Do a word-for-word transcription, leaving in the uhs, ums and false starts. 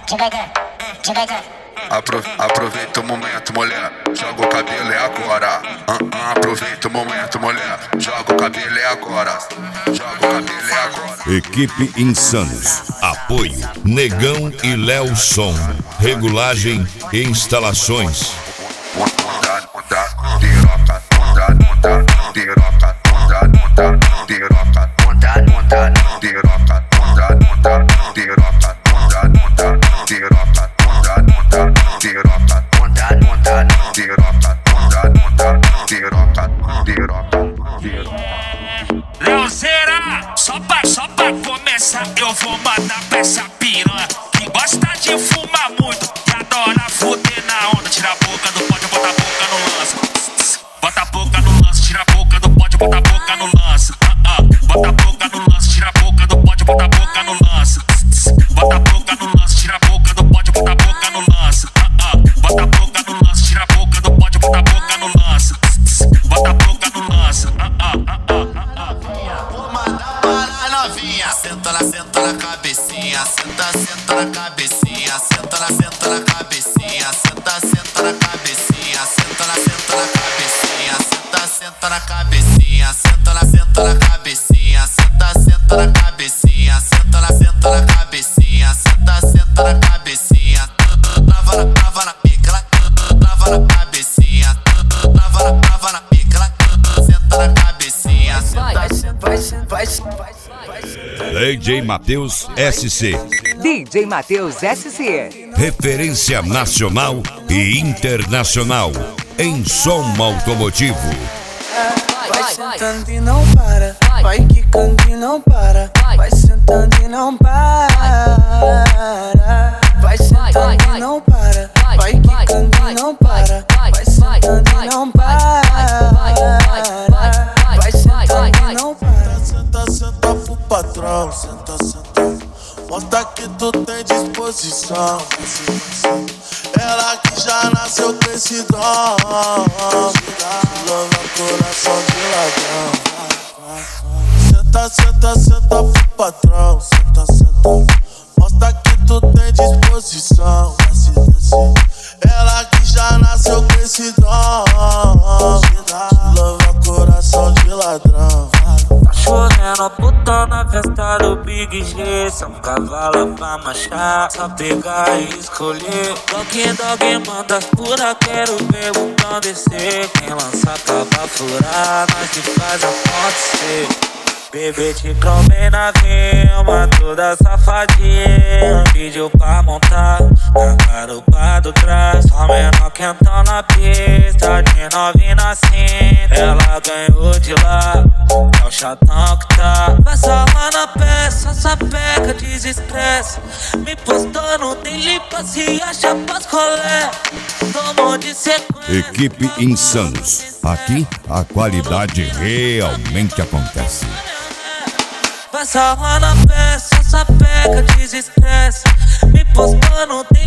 Apro, aproveita o momento, mulher, joga o cabelo é agora. Uh, uh, aproveita o momento, mulher, joga o cabelo é agora. Joga o cabelo é agora. Equipe Insanos. Apoio Negão e Léo Som. Regulagem e instalações. Piroca, piroca, piroca, piroca, piroca, piroca, piroca, piroca, piroca, Leozeira, só pra, só pra começar, eu vou mandar pra essa piranha que gosta de fumar muito e adora fuder na onda. Tira a boca do pode, bota a boca no lance. Bota a boca no lance, tira a boca do pode, bota a boca no lance. Uh -uh. Bota a boca no lance, tira a boca do pode, bota a boca no lance. Bota a boca no lance, tira a boca do pode, bota a boca no lance. Uh -uh. Bota a boca no lance, tira a boca do pode, bota a boca no lance. Bota a boca no lance. Uh -uh. Uh -uh. Vou mandar para novinha. Senta na, senta na cabecinha. Senta, senta na cabecinha. Senta na, senta na cabecinha. Senta, senta na cabecinha. Senta na, senta na cabecinha. Senta, senta na cabecinha. Senta na, senta na cabecinha. Senta, senta na cabecinha. Senta na, senta na cabecinha. Senta, senta na cabecinha. Trava na, trava na pica. Trava na cabecinha. Trava na, trava na pica. Senta na cabecinha. Senta, senta, vai, vai, vai. D J Matheus S C. D J Matheus S C. Referência nacional e internacional em som automotivo. Vai sentando e não para. Vai quicando e não para. Vai sentando e não para. Vai sentando e não para. Vai quicando e não para. Vai sentando e não para. Vai sentando e não para. Senta, senta pro patrão. Senta, senta. Mostra que tu tem disposição. Ela que já nasceu com esse dom. Louva coração de ladrão. Senta, senta, senta pro patrão. Senta, senta. Mostra que tu tem disposição. Desce, desce. Ela que já nasceu com esse dom. Louva coração de ladrão. Tá chovendo, puta na festa do Big G. São cavalo pra marchar, só pegar e escolher. Dog, dog, manda as pura, quero ver o botão descer. Quem lança acaba furar, nós que faz acontecer. Bebê te cromei na vima, toda safadinha. Pediu pra montar na garupa do trás. Só menor quentão na pista, de novinha na cinta. Ela ganhou de lá, é o chatão que tá. Vai salvar na peça, sapeca desestressa. Me postou no daily pra se achar pras colé. Tomou de sequência. Equipe Insanos. Aqui a qualidade realmente acontece. Vai salvar na peça, sapeca desestressa. Me postou no